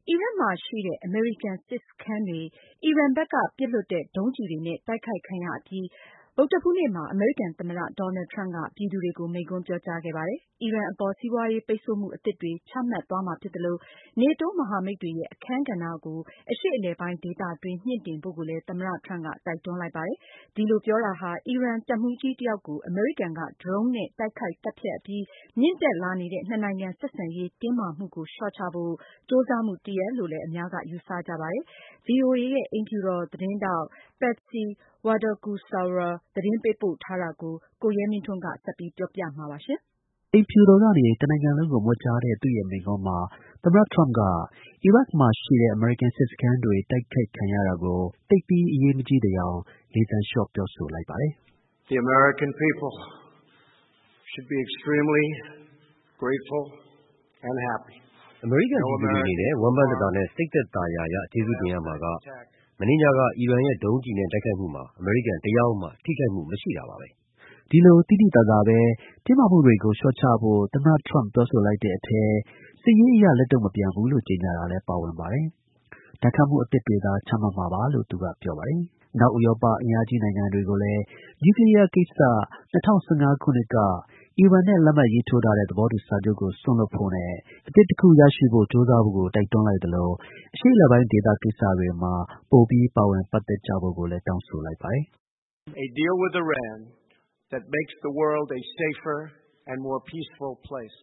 အီရတ်မှာရှိတဲ့ အမေရိကန်စစ်စခန်းတွေ အီရန်ဘက်က ပစ်လွှတ်တဲ့ ဒုံးကျည်တွေနဲ့ တိုက်ခိုက်ခံရအပြီး ဗုဒ္ဓဟူးနေ့မှာ အမေရိကန်သမ္မတ Donald Trump က ပြည်သူတွေကို မိန့်ခွန်းပြောကြားခဲ့ပါတယ်။ အီရန်အပေါ် စီးပွားရေးပိတ်ဆို့မှုအသစ်တွေ ချမှတ်သွားမှာဖြစ်သလို NATO မဟာမိတ်တွေရဲ့ အခန်းကဏ္ဍကို အရှေ့အလယ်ပိုင်းဒေသတွင်း မြှင့်တင်ဖို့ကိုလည်း သမ္မတ Trump က တိုက်တွန်းလိုက်ပါတယ်။ ဒီလိုပြောတာဟာ အီရန်တပ်မှူးကြီးတယောက်ကို အမေရိကန်က ဒရုန်းနဲ့ တိုက်ခိုက်သတ်ဖြတ်အပြီး မြင့်တက်လာနေတဲ့ နှစ်နိုင်ငံဆက်ဆံရေးတင်းမာမှုကို လျှော့ချဖို့ ကြိုးစားမှုတရပ်လို့လည်း အများက ယူဆကြပါတယ်။ VOA ရဲ့ အိမ်ဖြူတော်သတင်းထောက် Patsy Widakuswara သတင်းပေးပို့ထားတာကို ကိုရဲမင်းထွန်းက ဆက်ပြီးပြောပြမှာပါ။အိမ်ဖြူတော်ကနေ တစ်နိုင်ငံလုံးကို မြွက်ကြားတဲ့ သူ့ရဲ့ မိန့်ခွန်းမှာ သမ္မတ Trump က အီရတ်မှာရှိတဲ့ အမေရိကန်စစ်စခန်းတွေ တိုက်ခိုက်ခံရတာကို သိပ်ပြီး အရေးမကြီးသယောင် လေသံလျှော့ပြောဆိုလိုက်ပါတယ်။ The American people should be extremely grateful and happy. အမေရိကန်ပြည်သူတွေအနေနဲ့ ဝမ်းပန်းတသာနဲ့ စိတ်သက်သာရာရ ကျေးဇူးတင်ရမှာက မနေ့ညက အီရန်ရဲ့ ဒုံးကျည်နဲ့ တိုက်ခိုက်မှုမှာ အမေရိကန်တစ်ယောက်မှ ထိခိုက်မှုမရှိတာပါပဲ။ ဒီလို သိသိသာသာပဲ တင်းမာမှုတွေကို လျှော့ချဖို့ သမ္မတ Trump ပြောဆိုလိုက်တဲ့အထဲ စစ်ရေးအရ လက်တုံ့မပြန်ဘူးလို့ ကြေညာတာလည်း ပါဝင်ပါတယ်။ ဒဏ်ခတ်မှုအသစ်တွေသာ ချမှတ်မှာပါလို့ သူက ပြောပါတယ်။ အနောက်ဥရောပ အင်အားကြီးနိုင်ငံတွေကိုလည်း နျူးကလီးယားကိစ္စ ၂၀၁၅ ခုနှစ်က အီရန်နဲ့ လက်မှတ်ရေးထိုးထားတဲ့ သဘောတူစာချုပ်ကို စွန့်လွှတ်ဖို့နဲ့ အသစ်တစ်ခု ရရှိဖို့ ကြိုးစားဖို့ကို တိုက်တွန်းလိုက်သလို အရှေ့အလယ်ပိုင်းဒေသကိစ္စတွေမှာ ပိုပြီး ပါဝင်ပတ်သက်ကြဖို့ကိုလည်း တောင်းဆိုလိုက်ပါတယ်။ A deal with Iran that makes the world a safer and more peaceful place.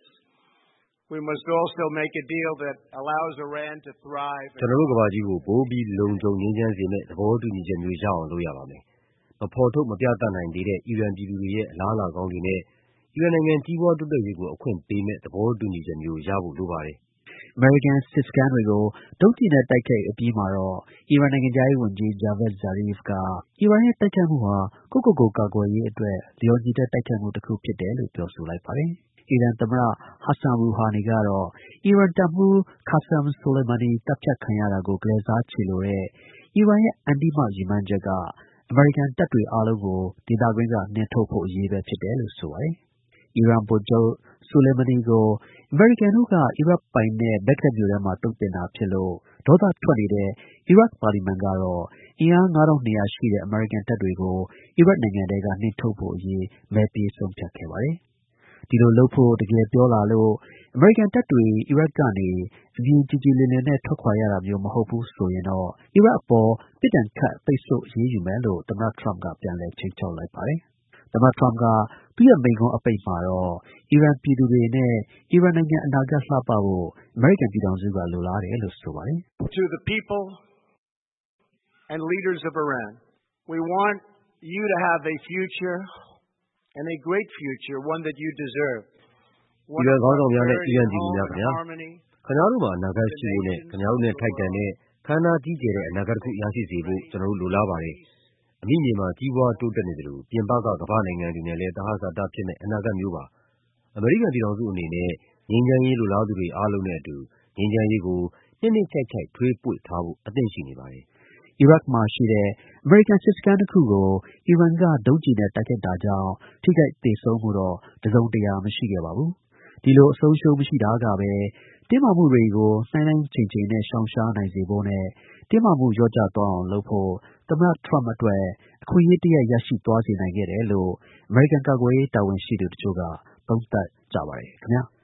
We must also make a deal that allows Iran to thrive. ကျွန်တော်တို့ကမ္ဘာကြီးကို ပိုပြီး လုံခြုံငြိမ်းချမ်းစေမယ့် သဘောတူညီချက်မျိုးရအောင် လုပ်ရပါမယ်။ မဖော်ထုတ် မပြသနိုင်သေးတဲ့ အီရန်ပြည်သူတွေရဲ့ အလားအလာကောင်းတွေနဲ့ အီရန်နိုင်ငံ ကြီးပွားတိုးတက်ရေးကို အခွင့်ပေးမယ့် သဘောတူညီချက်မျိုး ရဖို့ လိုပါတယ်။ အမေရိကန်စစ်စခန်းတွေကို ဒုံးကျည်နဲ့ တိုက်ခိုက်အပြီးမှာတော့ အီရန်နိုင်ငံခြားရေးဝန်ကြီး Javad Zarif က အီရန်ရဲ့ တိုက်ခိုက်မှုဟာ ကိုယ့်ကိုယ်ကို ကာကွယ်ရေးအတွက် လျော်ညီတဲ့ တိုက်ခိုက်မှုတစ်ခုဖြစ်တယ်လို့ ပြောဆိုလိုက်ပါတယ်။ အီရန်သမ္မတ Hassan Rouhani ကတော့ အီရန်တပ်မှူး Qasem Soleimani သတ်ဖြတ်ခံရတာကို ကလဲ့စားချေလိုတဲ့ အီရန်ရဲ့ အန္တိမ ရည်မှန်းချက်က အမေရိကန်တပ်တွေအားလုံးကို ဒေသတွင်းက နှင်ထုတ်ဖို့ အရေးပဲဖြစ်တယ်လို့ ဆိုပါတယ်။ အီရန်ဗိုလ်ချုပ် Soleimani ကို အမေရိကန်တို့က အီရတ်ပိုင်နက် ဘဂ္ဂဒက်မြို့ထဲမှာ သုတ်သင်တာဖြစ်လို့ ဒေါသထွက်နေတဲ့ အီရတ်ပါလီမန်ကတော့ အင်အား ၅,200 ရှိတဲ့ အမေရိကန်တပ်တွေကို အီရတ်နိုင်ငံထဲက နှင်ထုတ်ဖို့အရေး မဲပေး ဆုံးဖြတ်ခဲ့ပါတယ်။ ဒီလိုလုပ်ဖို့ တကယ်ပြောလာလို့ အမေရိကန်တပ်တွေ အီရတ်ကနေ အမြင်ကြည်ကြည်လင်လင်နဲ့ ထွက်ခွာရတာမျိုး မဟုတ်ဘူးဆိုရင်တော့ အီရတ်အပေါ် ပစ်ဒဏ်ခတ် ပိတ်ဆို့အရေးယူမယ်လို့ သမ္မတ Trump က ပြန်လည် ခြိမ်းခြောက်လိုက်ပါတယ်။ သမ္မတ Trump က သူ့ရဲ့ မိန့်ခွန်းအပိတ်မှာတော့ အီရန်ပြည်သူတွေနဲ့ အီရန်နိုင်ငံ အနာဂတ် လှပဖို့ အမေရိကန်ပြည်ထောင်စုက လိုလားတယ်လို့ ဆိုပါတယ်။ To the people and leaders of Iran, we want you to have a future and a great future, one that you deserve. အီရန်ခေါင်းဆောင်များနဲ့ အီရန်ပြည်သူများခင်ဗျားတို့မှာ အနာဂတ်ရှိဖို့နဲ့ ခင်ဗျားတို့နဲ့ ထိုက်တန်တဲ့ ခမ်းနားကြီးကျယ်တဲ့ အနာဂတ်တစ်ခု ရရှိစေဖို့ ကျွန်တော်တို့ လိုလားပါတယ်။ အမိမြေမှာ ကြီးပွားတိုးတက်နေသလို ပြင်ပက ကမ္ဘာ့နိုင်ငံတွေနဲ့လည်း သဟဇာတဖြစ်မယ့် အနာဂတ်မျိုးပါ။ အမေရိကန်ပြည်ထောင်စုအနေနဲ့ ငြိမ်းချမ်းရေးလိုလားသူတွေအားလုံးနဲ့အတူ ငြိမ်းချမ်းရေးကို နှစ်နှစ်ခြိုက်ခြိုက် ထွေးပွေ့ထားဖို့ အသင့်ရှိနေပါတယ်။ အီရတ်မှာရှိတဲ့ အမေရိကန်စစ်စခန်းနှစ်ခုကို အီရန်က ဒုံးကျည်နဲ့ တိုက်ခိုက်တာကြောင့် ထိခိုက်သေဆုံးမှုတော့ တစ်စုံတစ်ရာ မရှိခဲ့ပါဘူး။ ဒီလို အဆုံးအရှုံးမရှိတာကပဲ တင်းမာမှုတွေကို နှိုင်းနှိုင်းချိန်ချိန်နဲ့ ရှောင်ရှားနိုင်စေဖို့နဲ့ တင်းမာမှု လျော့ကျသွားအောင်လုပ်ဖို့ သမ္မတ Trump အတွက် အခွင့်အရေးတစ်ရပ် ရရှိသွားစေနိုင်ခဲ့တယ်လို့ အမေရိကန် ကာကွယ်ရေး တာဝန်ရှိသူတစ်ချို့က သုံးသပ်ကြပါတယ်ခင်ဗျား။